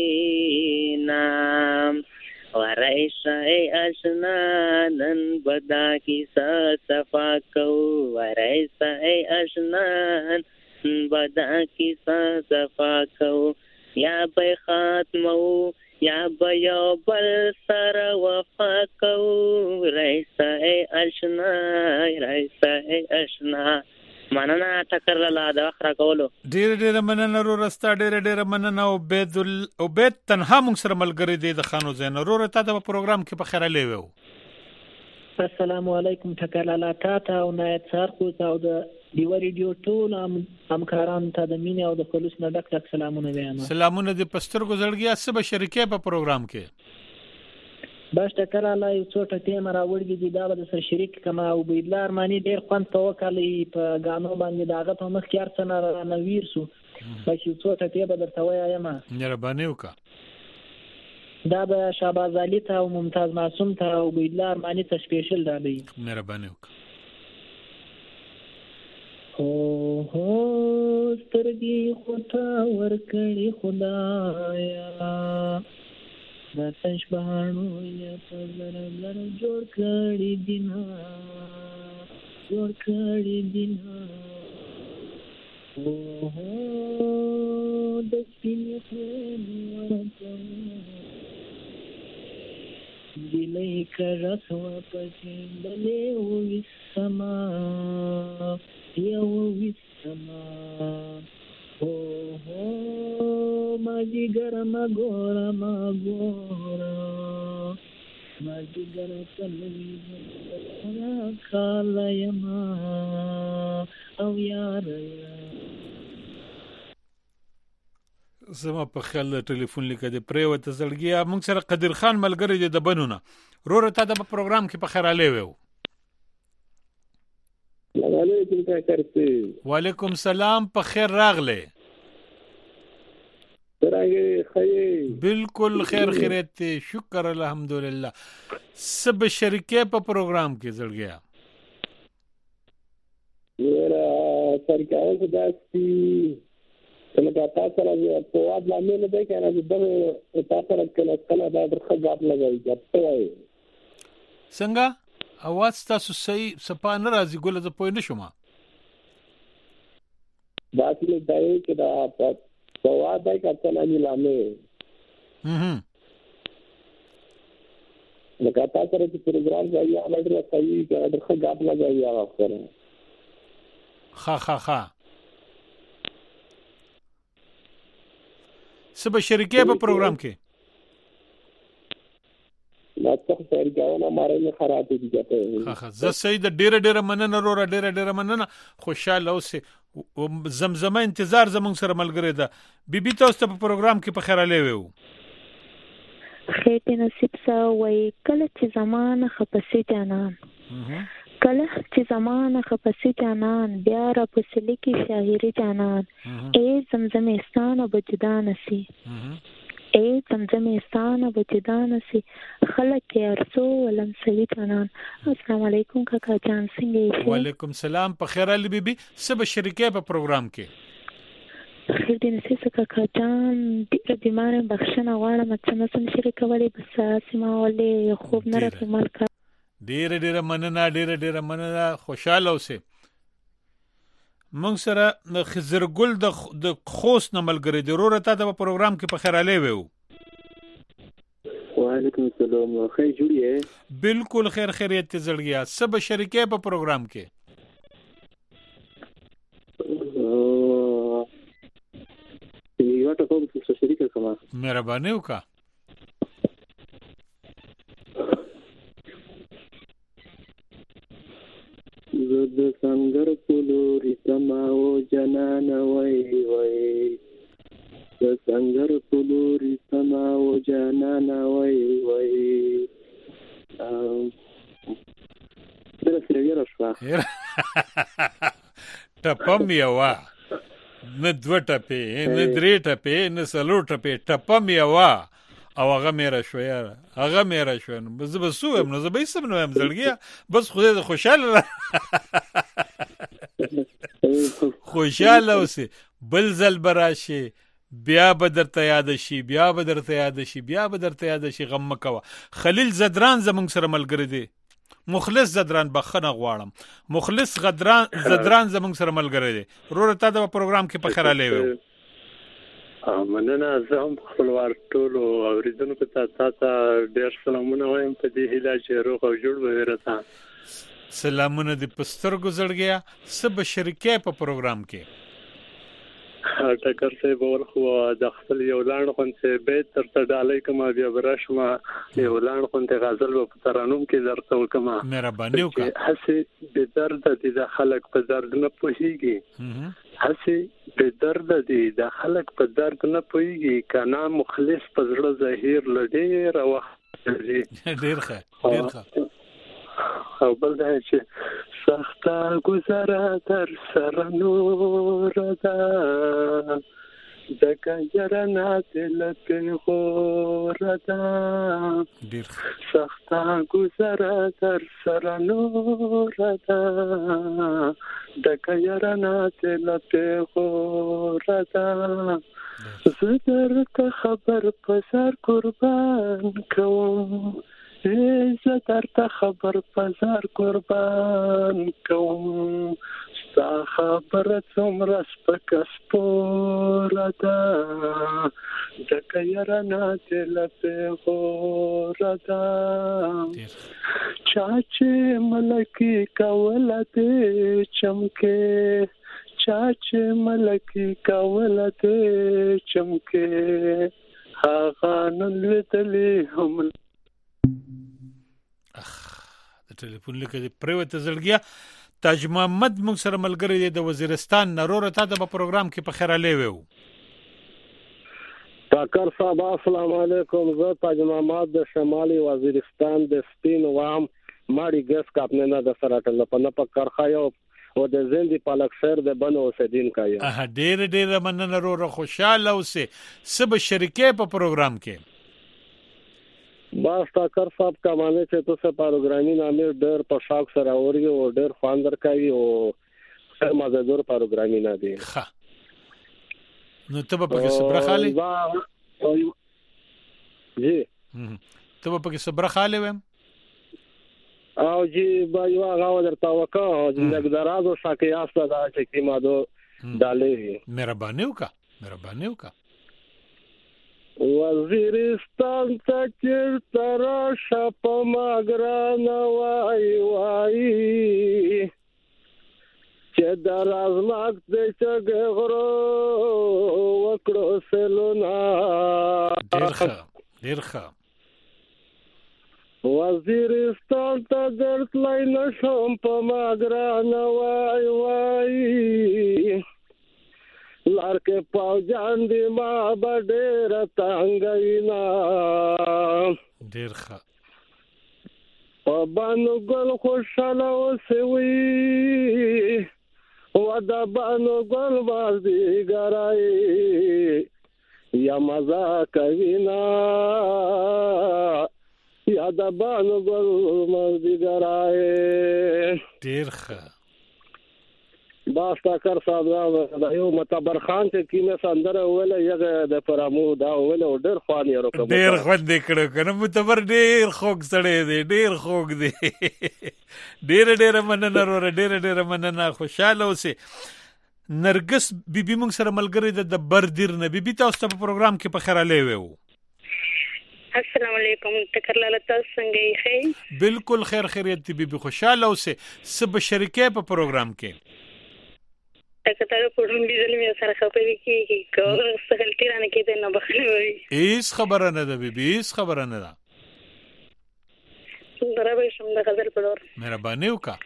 نام ورایشای آشنا نن بدا کی صفا کو ورایشای آشنا بدا کی صفا کو یا به خاتمو یا به بل سر وفا کو ورایشای آشنا مننه ټکر لاله د اخره کولو ډېر مننه رستا ډېر مننه عبید تنها موږ سره ملګری دی د خانو زین ورور ته د پروګرام کې په خیره لیوو السلام علیکم ټکر لاله تا او نایت سار کو او د دیو ریډیو ټول همکاران ته د مینې او د خلوص نه ډک سلامونه وایم سلامونه د پستر گزړګیا سبا شریکه په پروګرام کې باش ټکر لاله یو څو ټکی مراوړګي دي دا به سر شریک کما او بیدلار معنی ډیر خوند توکلې په غانو باندې داغه په مخ کې ارڅنه نویر سو باش یو څو ټکی به درته وایم مهرباني وکړه دا به شهباز علي ته او ممتاز معصوم ته او عبیدالله ارماني ته سپیشل ډالۍ. مهرباني وکړه. هو سترګې خو تا ورکړې خدایا د تش بهاڼو یا په زر زر جوړ کړي دینا هو د سپینې خونې ورته دلې کړه سوا پکې بلې وویسما یو ویسما ما جګر ما ګورا ما جګر تلوي خاله یما او یار زما په خیال ټلیفون لیکه د پریوته زړګیا موږ سره قدر خان ملګری دی د بنونه روره تا د پروګرام کې په خیر علي وو. وعلیکم سلام په خیر راغله. بالکل خیر خیرت شکر الحمدلله. سب شریکه په پروګرام کې زړګیا ورا سرکاو داسي لکه تاسو سره په واټ باندې نه دی کنه چې دغه تاسو سره کله دا درخه غاټ لګوي ځپته وای څنګه اواز تاسو صحیح صفه نه راځي ګوله زه پوه نه شوم. دا چې دای کې دا په واټ دای کته نه لامه لکه تاسو سره چې پروګرام ځای یا باندې صحیح کنه درخه غاټ لګوي هغه سره ها سب شریکه په پروګرام کې ناڅخه شریکونه ماره نه خراب دي ځکه زه سید ډیره مننه وروره ډیره مننه خوشاله اوسه زمزمه انتظار زمون سره ملګری ده بیبي تاسو ته په پروګرام کې په خیر علي وو. خیر دې نصیب سا وای کله چې زمانه خپسي جانان کله چې زمانه خپسي جانان بیا را پسلی کی شاعری جانان اے زمزمستان بجدان سی اے زمزمستان بجدان سی خلق ارسو ولم سوي جانان. السلام علیکم کاکا جان څنګه یې؟ وعلیکم سلام په خیر علي بیبي سب شریکه په پروګرام کې. خیر دې نصیب کاکا جان ډېر بیمار بخښنه غواړم چې نسم شریکولې بس سیمه ولې خوب نه راته مال کا ډیره مننه خوشاله اوسه. موږ سره خزرګل د خوست نه ملګری دی روره تا د پروګرام کې په خیر علي وو. وعلیکم السلام خیر جوړیه بالکل خیر خیریت زړګیا سب شریکه په پروګرام کې یو ټکو څه شریکه کما مهرباني وکړه. زد سنگر پلوری سماو جنان وای د سنگر پلوری سماو جنان وای در سره ورشوا ټپم یوا نه دوه ټپې نه درې ټپې نه څلور ټپې ټپم یوا او هغه میرا شویا بس بسوم نو زبې سم نو هم زړګیا بس خدای دې خوشاله اوسه بل زل براشي بیا به درته یاد شي غم مکوه. خلیل زدران زمونږ سره ملګری دی مخلص زدران بخنه غواړم مخلص زدران زمونږ سره ملګری دی روره تا د پروګرام کې په خیر علي وو. مننه زه هم خپلوار ټولو اوریدونکو ته تاسو ډېر سلامونه وایم په دې هیله چې روغ او جوړ به ورته. سلامونه دې پستر گزړګیا سب شریکه په پروګرام کې ټکر سه بول خو د خپل یو لاند خون څه به تر ډالۍ کما بیا برښما یو لاند خون ته غزل په ترانوم کې درته وکما مهرباني وکړه. هسه به درد دي د خلک په درد نه پوهیږي هسه به درد دي د خلک په درد نه پوهیږي کنا مخلص په زړه ظاهر لډیر وخت ډیر ښه او بل دا چې سخته گذره در سر نور ده دکه یرنا دل غوردا ډیر سخته گذره در سر نوردا دکه یرنا دل غوردا زدر که خبر پسر قربان کوم زدر که خبر پسر قربان کوم ستا خبر څومره سپکه سپوره ده دکه یرنا دل پیغوره ده چا چې ملکي کوله دې چمکې چا چې ملکي کوله دې چمکې هغه نن لیدلې هم د ټلیفون لیکه دې پریوته زړګیا تاج محمد موږ سره ملګری دی د وزیرستان نرور ته د پروګرام کې په خیر علي وو ټاکر صاحب السلام علیکم زه تاج محمد د شمالي وزیرستان د سپین وام ماړي ګس کاپنه نه د سراټل په نه په کرخایو او د زندي پالک شهر د بنو اوسدین کایو ډېر مننه نرور خوشاله اوسه سب شریکې په پروګرام کې باس ټاکر صاحب کمانه چې تاسو پروګرامي نامې ډېر په شوق سره اوري او ډېر خواندر کوي او ډېر مزدور پروګرامي نه دی ښه نو ته په کې صبر خالي جی ته په کې صبر خالي ویم او جی با یو هغه درته وکړه چې د درازو شاکې استه دا چې کیما دو ډالې مهرباني وکړه وزیرستان ته چیرته راشه په ما ګرانه وای چې د رازماک د چغې غرو وکړو سلونا ډېر ښه وزیرستان ته درتلای نشم په ما ګرانه وای لار کې پاوجان دی ما بډېر تنګینا ډېر ښه په بانو ګل خوشاله اوسوي و د بانو ګل باندې ګرای یا مزه کوي نا یا د بانو ګل باندې ګرای ډېر ښه باس ټاکر صاحب دا یو متبر خان چې کینه سندره وله یغه د پرامو دا وله ډېر خوان یې وکړ ډېر خوند کړو کنه متبر ډېر خوږ سړی دی ډېر خوږ دی ډېر مننه ورو ډېر مننه خوشاله اوسه نرګس بیبي موږ سره ملګری د بردیر نه بیبي تاسو ته په پروګرام کې په خیر علي وو السلام علیکم ټکر لاله تاسو څنګه یې بالکل خیریت دی بیبي خوشاله اوسه سب شریکې په پروګرام کې تاسو په ډون ډیزل مې سره خبرې کیږي کوم څه غلطی رانه کېده نه بخښنه وي هیڅ خبره نه ده بیبي هیڅ خبره نه ده برابر شم د غزل په لور مهرباني وکړه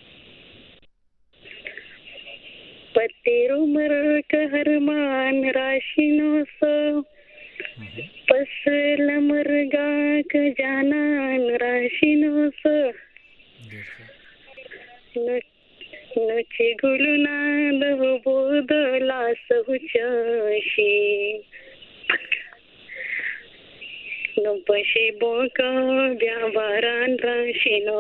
پتیرو مر قهرمان راشینو سو پس لمرګه ک جانان راشینو سو نو چې ګلونه د هوبو د لاس هوچشي نو پښې بوکا بیا باران راشي نو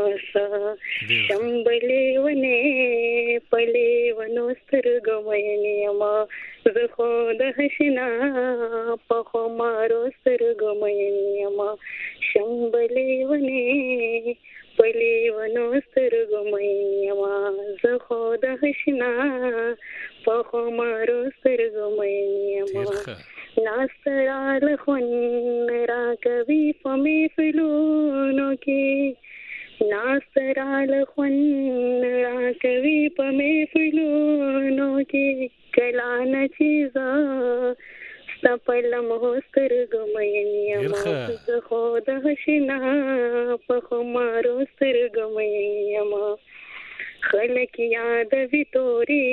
شمبلې ونه پلې ونو سترګو مې ما زه خو د حسنا په خمارو سترګو مې ما شمبلې ونه پلې ونو سترګو مې ما زه خو د حسنا په خمارو سترګو مې ما ناسترال خون را کوي فمې فلونو کې ناسترال خون را کوي فمې فلونو کې کلا نه چیزا ستپل مهستر ګمې ما زه خو د حسنا په خمارو سترګو مې ما خلک یاد وی توري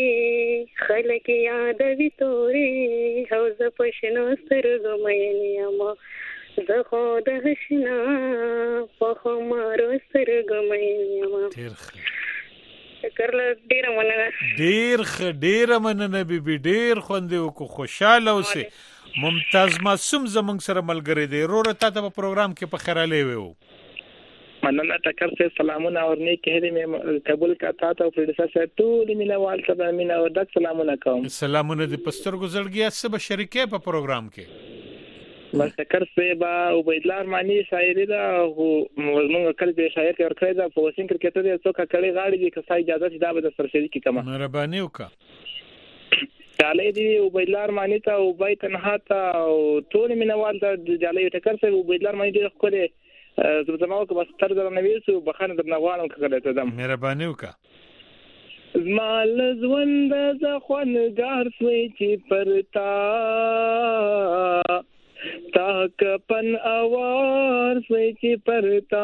او زه پښنو سترګو مې ما زه خو د حسنا په خمارو سترګو مې ما ټکر له ډیره مننه ډیر مننه بیبي ډیر خوندې وکړو خوشاله اوسې ممتاز معصوم زمونږ سره ملګری دی وروره تا ته په پروګرام کې په خیراله ویو مننه ټکر سے سلامونه اور نیک هدي مې قبول کا تا ته پروډوسر صاحب ټول مینوال ته مینا او د سلامونه کوم سلامونه د پستر گزړګیا سبا شریکه په پروګرام کې بس ټکر سے با عبیدالله ارمانی شاعری دا او موږ کله به شاعر کې ورکړی دا په وسین کرکټ دی څوک کړي غاړي دي که سای اجازه دا به د سرشری کې کما مهرباني وکړه جالې دی عبیدالله ارمانی ته او بای تنها ته او ټول مینوال ته جالې ټکر سے عبیدالله ارمانی دی خو له زموږ کو بس تر دا نوې سو بخنه د نغوانم کړه ته دم مهرباني وکړه زمال زوند زخون ګار سوي چې پرتا تاک پن اوار سوي چې پرتا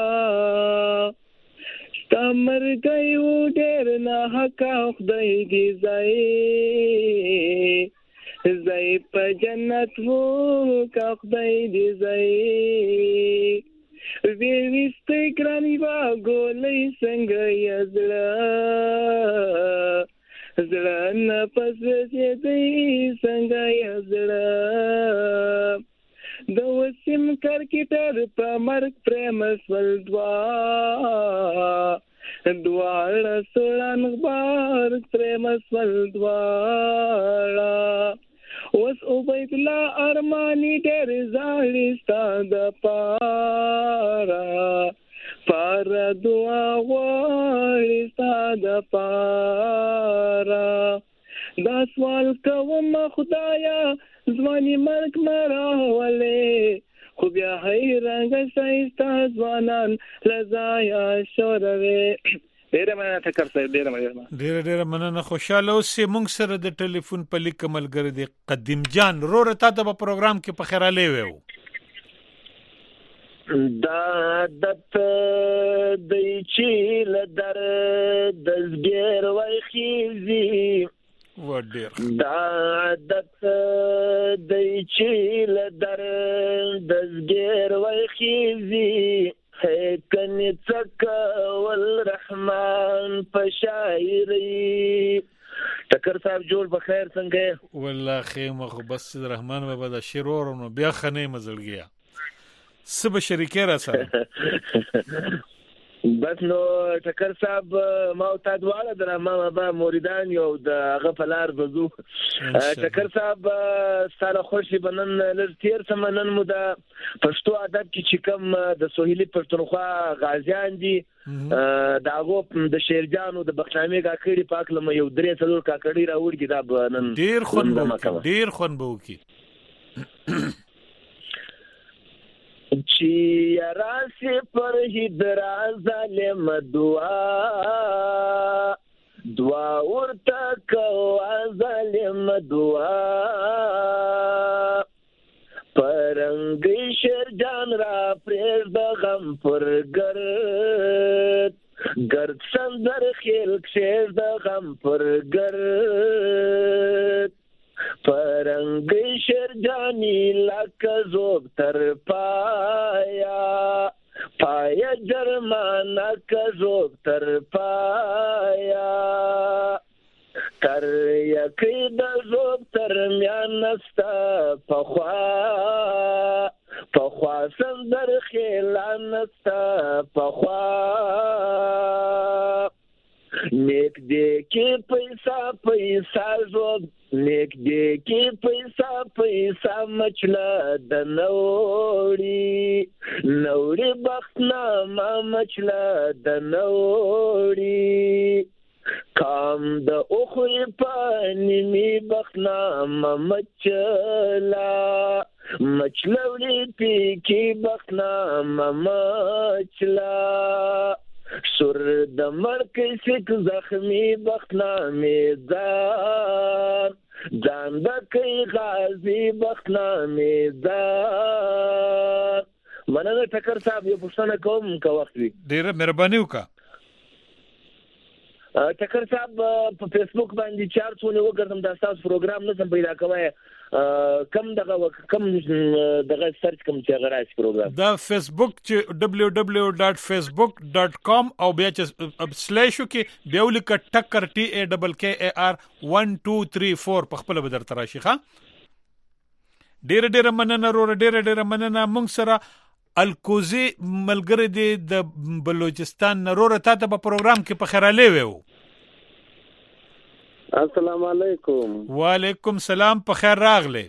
ستمر گئیو ډېر نه حق خدای دې زای په جنت وو کا خدای دې زای وی وستې ګرانی وا ګولې څنګه یزړه زړه پس دې څنګه یزړه د وسیم کرکټر په مرګ پریم سول دواړه سړان غبار پریم سول دواړه اوس عبیدالله ارمانی ډېر زاړي ستاد پار دعا غواړي ستاد پارا دا سوال کوم خدایا ځواني مرګ مراولې خو بیا هی رنګ سایستا ځوانان لزایا شوروي ډېر مننه ټکر صاحب ډېر مننه خوشاله اوسې مونږ سره د ټلیفون په لیک ملګری دی قدیم جان وروره تا ته په پروګرام کې په خیراله ویو دا دت دی چې لدر دزګر وای خيزي وډیر دا دت دی چې لدر دزګر وای خيزي کني څک والرحمن پشایری ټکر صاحب جوړ بخیر څنګه والله خیمه خو بس رحمان بابا د شیرورونو بیا خنه مزلګیا سبا شریکه را سره بس نو ټکر صاحب ما او تا دواړه د رحمان بابا مریدان یو د غفلار بزو ټکر صاحب سره خوشي بنن لرتیر سمنن مو د پښتو ادب کې چې کوم د سوهیلی پښتونخوا غازیان دي داغو د شیرجانو د بخشامي کاکړي پاک لمه یو درې څلور کاکړي راوړي دا نن ډیر خون بو کی چی راسی پر هدرا ظالم دعا ورتا کوا ظالم دعا پرنگی شیرجان را پریز دا غم پر گرد سندر خیل کشیر دا غم پر گرد پرنگی شیرجانی لکه زوب تر پایا جرمانا که زوب تر پایا تر یکی دا زوب تر میان نستا پخوا سندر خیلان نستا پخوا نیک دی کی پیسا زوب نیک دی کی پیسا مچلا د نوړي بختنا ما مچلا د نوړي کام د اوخوی پانی می بختنا ما مچلوړي پی کی بختنا ما مچلا سر د مرګ سک زخمی بختنا میدان جان د کی غازی بختنا میدان مننه ټکر صاحب یو پښتنه کوم کا وخت وی ډیره مهرباني وکړه ټکر صاحب په فیسبوک باندې چارڅونه وګرځم دا تاسو پروګرام نه سم پیدا کوي کم دغه سرچ کوم چې غراس پروګرام دا فیسبوک چې www.facebook.com او بیا چې سلیش کې بیا ولیک ټکر TAKKAR 1 2 3 4 په خپل بدر تراشي ښا ډېر مننه ورو ډېر مننه مونږ سره الکوزي ملګری دی د بلوچستان نرور ته په پروګرام کې په خیراله وو السلام علیکم وعلیکم سلام په خیر راغله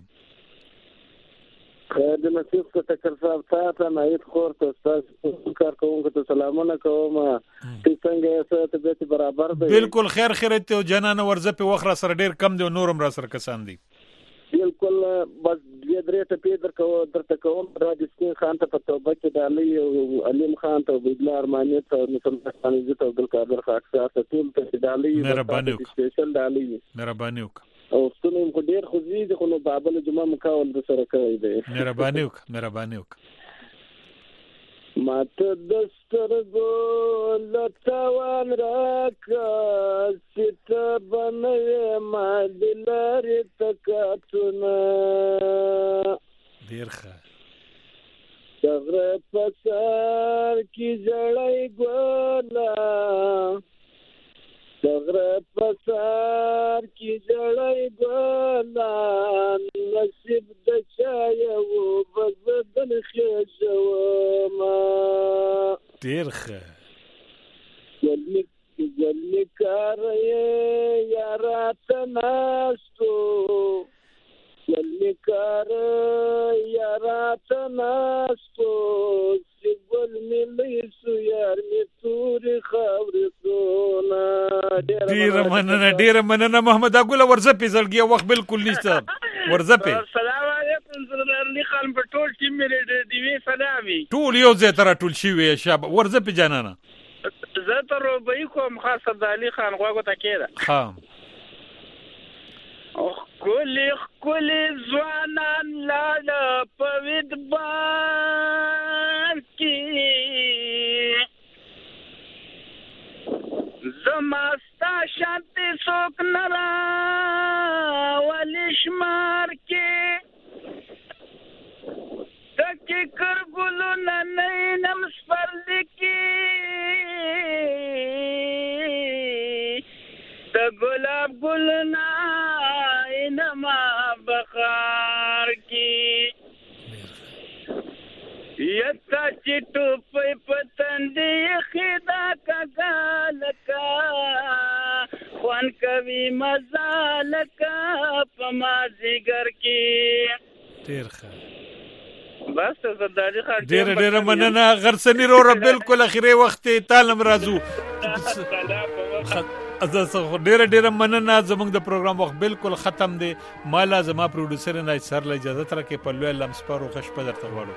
خیر د نصیب کو ټکر صاحب تاسو نه ایت خور ته تاسو کار کوونکو ته سلامونه کوم څنګه ته به برابر دی بالکل خیر خیرت او جنان ورزه په وخت را سره ډیر کم دی نورم را سره کسان دي بالکل بس درې ته پیدر درته کوم را د سپین خان ته په توبه کې د علي او علیم خان ته بيدلا ارماني ته مسلمان خان عزت او عبد القادر خاکسار ته ټول ته د علي سپیشل د علي مهرباني وک او ستونیم کو ډیر خوځي د خو بابل جمعه مکاول د سره کوي دی مهرباني وک ماته دسترګو لټوان راکا ست بنې ما دلاري تکاتونه ډیر ښه دغه پسار کی جړای ګولا دغه پسار کی جړای ګولا نصیب د چایو بزدل خجو ما ډیر ښه جلنی کار یارات ناستو جلنی کار یارات ناستو سیګل ملي سو یار می تور خبر سونا ډیر مننه محمد اګول ورزه په زړګي وخت بالکل نشته ورزه په السلام علیکم زرلی خان په ټول ټیم مې دی وی سلامي ټول یو ځای تر ټول شي وي شاب ورزه په جانانه زه تر وبې کوم خاص د علي خان غواګو تکیدا ها کلی ځوانان لاله پوید بار کی زماستا شانتی سوک نرا ولشمار کی تکی کرگلو ننینم سپرلی کی دا گلاب گلنا اینما بخار کی یتا چټو په پتندې خدا کګالکا خوان کوي مزالکا پمازیګر کی ډیر ښه بس زردالي خاطر ډیر مننه غرسنی رو رب بالکل اخیری وخت تعلم راځو ازه ډیر مننه زموږ د پروګرام وخت بالکل ختم دی مالا زما پروډوسر نه سر له اجازه تر کې په لوی لمسپارو خوش په درته غواړو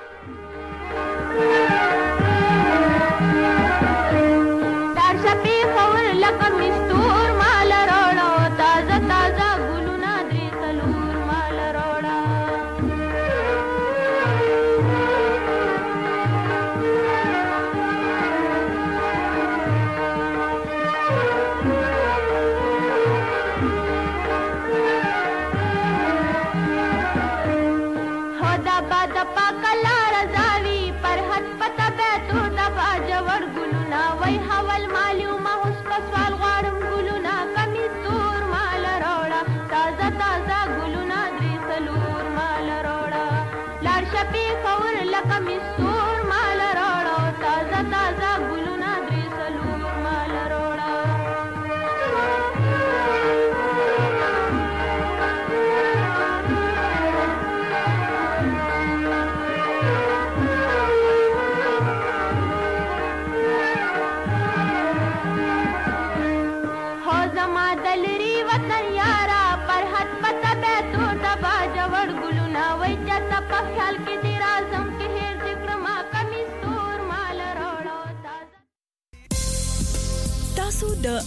تر شپې خور لکه مستور مال راړو تازه ګلونه درې څلور مال راړو خدا باد پاکلا رضاوی پر حد پتا بیتو دفا جوړ ګلونا وای حول مالیو ما اوس په سوال غواړم ګلونا کمی تور مال راوړه تازه ګلونا درې څلور مال راوړه لار شپې خور لکه مستور مال راوړه تازه ګلونا درې څلور مال راوړه تاسو د